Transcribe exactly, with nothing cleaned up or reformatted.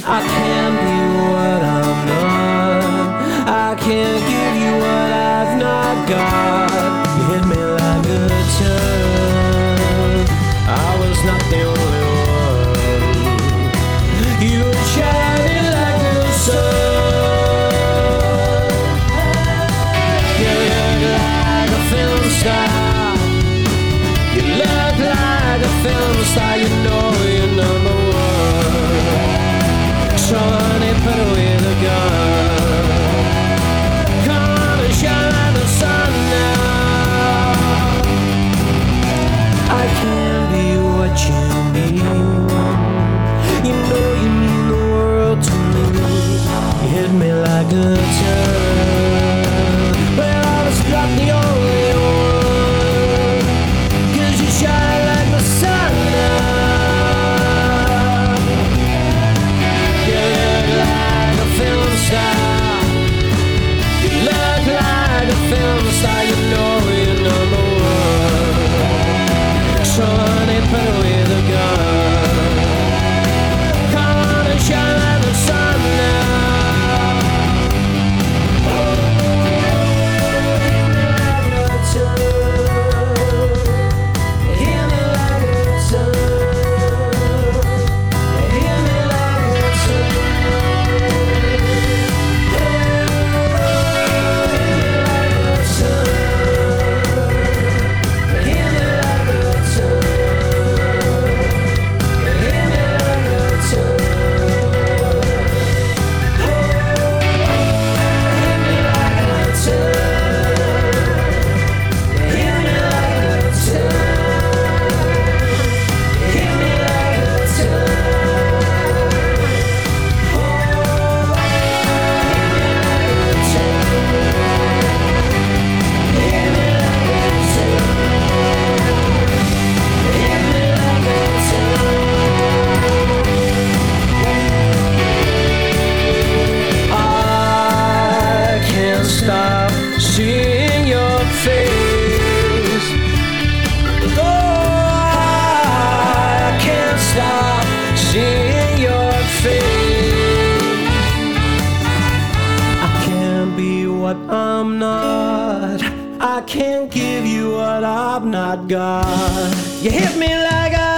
I can't be what I'm not. I can't give you what I've not got. You hit me like a ton. I was not the only one. You were shining like the sun. You look like a film star. You look like a film star. You know you're number one. So honey, put away the gun. Come on and shine the sun now. I can be what you need. You know you mean the world to me. You hit me like a ton. Well, I was not the only one. 'Cause you shine like the sun now. You look like a film star. You look like a film star. You know you're number one. So honey, put away the gun. Come on and shine the sun now. Hear me like a ton. Hear me like a ton. Hear me like a ton. Hear me like a ton. Hear me like a ton. Hear me like a ton. Hear me like a ton. Hear me like a ton. I can't stop seeing your face. Oh, I can't stop seeing your face. I can't be what I'm not. I can't give you what I've not got. You hit me like I